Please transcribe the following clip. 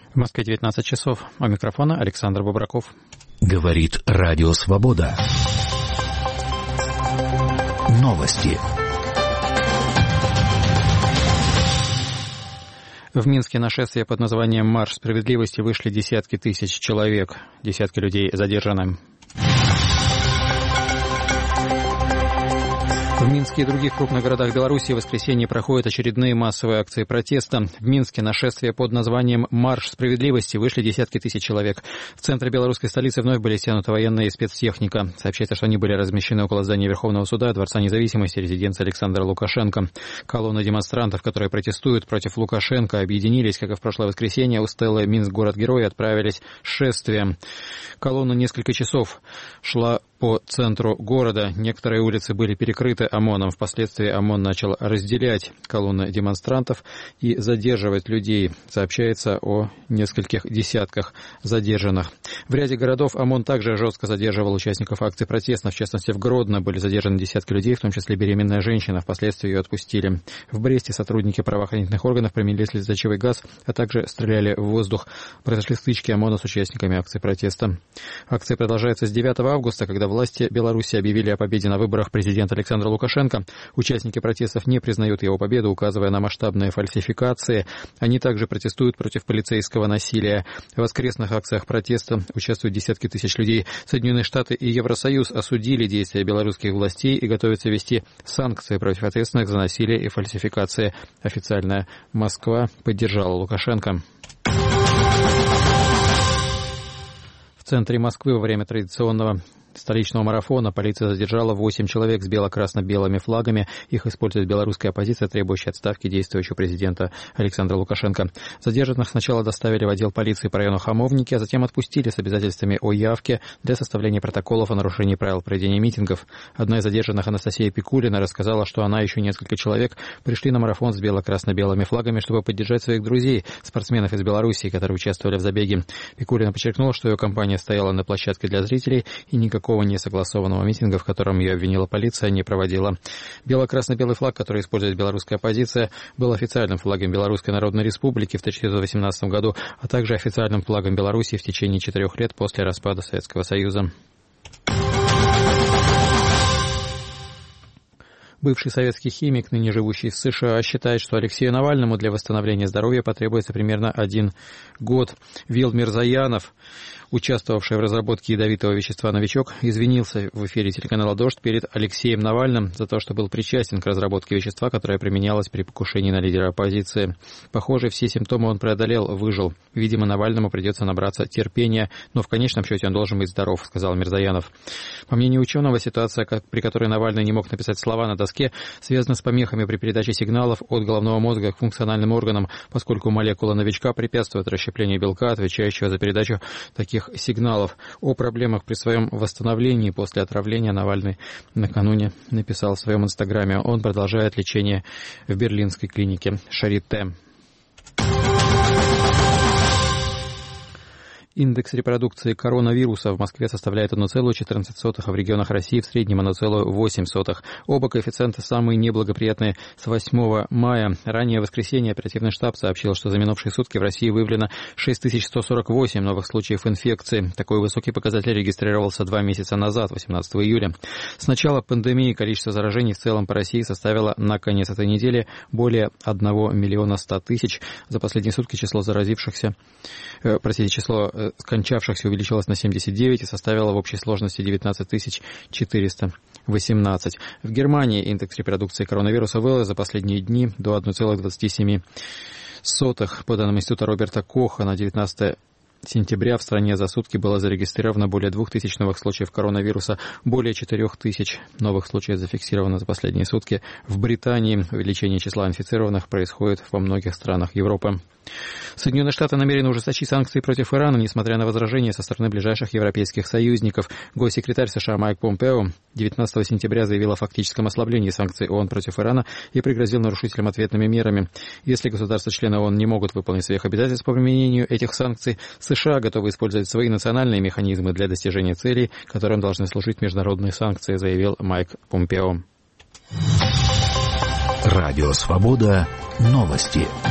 В Москве 19 часов. У микрофона Александр Бобраков. Говорит Радио Свобода. Новости. В Минске на шествие под названием «Марш справедливости» вышли десятки тысяч человек. Десятки людей задержаны. В Минске и других крупных городах Беларуси в воскресенье проходят очередные массовые акции протеста. В Минске на шествие под названием «Марш справедливости» вышли десятки тысяч человек. В центре белорусской столицы вновь были стянуты военные и спецтехника. Сообщается, что они были размещены около здания Верховного суда, Дворца независимости, резиденции Александра Лукашенко. Колонны демонстрантов, которые протестуют против Лукашенко, объединились, как и в прошлое воскресенье, у стелы «Минск-город-герой» отправились шествием. Колонна несколько часов шла по центру города. Некоторые улицы были перекрыты ОМОНом. Впоследствии ОМОН начал разделять колонны демонстрантов и задерживать людей. Сообщается о нескольких десятках задержанных. В ряде городов ОМОН также жестко задерживал участников акций протеста. В частности, в Гродно были задержаны десятки людей, в том числе беременная женщина. Впоследствии ее отпустили. В Бресте сотрудники правоохранительных органов применили слезоточивый газ, а также стреляли в воздух. Произошли стычки ОМОНа с участниками акций протеста. Акция продолжается с 9 августа, когда власти Беларуси объявили о победе на выборах президента Александра Лукашенко. Участники протестов не признают его победу, указывая на масштабные фальсификации. Они также протестуют против полицейского насилия. В воскресных акциях протеста участвуют десятки тысяч людей. Соединенные Штаты и Евросоюз осудили действия белорусских властей и готовятся ввести санкции против ответственных за насилие и фальсификации. Официальная Москва поддержала Лукашенко. В центре Москвы во время традиционного столичного марафона полиция задержала 8 человек с бело-красно-белыми флагами. Их использует белорусская оппозиция, требующая отставки действующего президента Александра Лукашенко. Задержанных сначала доставили в отдел полиции по району Хамовники, а затем отпустили с обязательствами о явке для составления протоколов о нарушении правил проведения митингов. Одна из задержанных, Анастасия Пикулина, рассказала, что она и еще несколько человек пришли на марафон с бело-красно-белыми флагами, чтобы поддержать своих друзей, спортсменов из Белоруссии, которые участвовали в забеге. Пикулина подчеркнула, что ее компания стояла на площадке для зрителей и никакого несогласованного митинга, в котором ее обвинила полиция, не проводила. Бело-красно-белый флаг, который использует белорусская оппозиция, был официальным флагом Белорусской Народной Республики в 1918 году, а также официальным флагом Беларуси в течение 4 лет после распада Советского Союза. Бывший советский химик, ныне живущий в США, считает, что Алексею Навальному для восстановления здоровья потребуется примерно 1 год. Вил Мирзаянов, участвовавший в разработке ядовитого вещества «Новичок», извинился в эфире телеканала «Дождь» перед Алексеем Навальным за то, что был причастен к разработке вещества, которое применялось при покушении на лидера оппозиции. Похоже, все симптомы он преодолел, выжил. Видимо, Навальному придется набраться терпения, но в конечном счете он должен быть здоров, сказал Мирзаянов. По мнению ученого, ситуация, при которой Навальный не мог написать слова на доске, связана с помехами при передаче сигналов от головного мозга к функциональным органам, поскольку молекула «Новичка» препятствует расщеплению белка, отвечающего за передачу таких сигналов. О проблемах при своем восстановлении после отравления Навальный накануне написал в своем инстаграме. Он продолжает лечение в берлинской клинике Шарите. Индекс репродукции коронавируса в Москве составляет 1,14, а в регионах России в среднем 1,08. Оба коэффициента самые неблагоприятные с 8 мая. Ранее в воскресенье оперативный штаб сообщил, что за минувшие сутки в России выявлено 6148 новых случаев инфекции. Такой высокий показатель регистрировался 2 месяца назад, 18 июля. С начала пандемии количество заражений в целом по России составило на конец этой недели более 1 100 000. За последние сутки число скончавшихся увеличилось на 79 и составило в общей сложности 19 418. В Германии индекс репродукции коронавируса вырос за последние дни до 1,27. По данным Института Роберта Коха, на 19 сентября в стране за сутки было зарегистрировано более 2000 новых случаев коронавируса, более 4000 новых случаев зафиксировано за последние сутки. В Британии увеличение числа инфицированных происходит во многих странах Европы. Соединенные Штаты намерены ужесточить санкции против Ирана, несмотря на возражения со стороны ближайших европейских союзников. Госсекретарь США Майк Помпео 19 сентября заявил о фактическом ослаблении санкций ООН против Ирана и пригрозил нарушителям ответными мерами. Если государства-члены ООН не могут выполнить своих обязательств по применению этих санкций, США готовы использовать свои национальные механизмы для достижения целей, которым должны служить международные санкции, заявил Майк Помпео. Радио Свобода. Новости.